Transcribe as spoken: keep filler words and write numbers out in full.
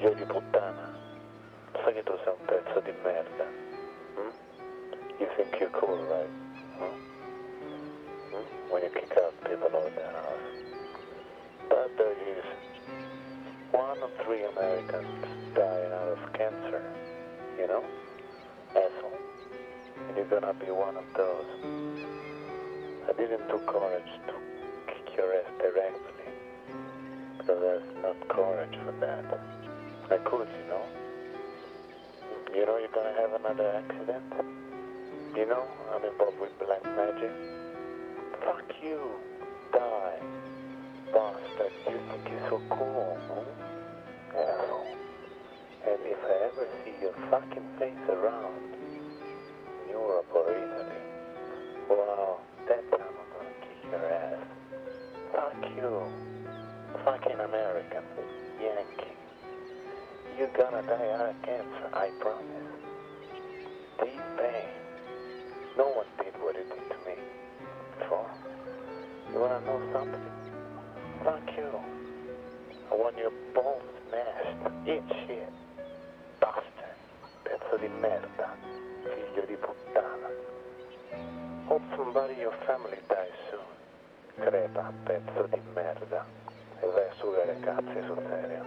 Figlio di puttana, sai che tu sei un pezzo di merda? Hmm? You think you're cool, right? Hmm? Hmm? When you kick out people out of their house. But there is one of three Americans dying out of cancer, you know? Asshole. And you're gonna be one of those. I didn't do courage to kick your ass directly, because there's not courage for that. I could, you know? You know you're gonna have another accident? You know I'm involved with black magic? Fuck you. Die. Bastard. You think you're so cool, huh? Asshole. And if I ever see your fucking face around in Europe or Italy, wow, that time I'm gonna kick your ass. Fuck you. Fucking American. Yankee. You're gonna die out of cancer, I promise. Deep pain. No one did what it did to me before. You wanna know something? Fuck you. I want your balls smashed. Eat shit. Bastard. Pezzo di merda. Figlio di puttana. Hope somebody in your family dies soon. Crepa, pezzo di merda. E vai a sugare cazzi sul serio.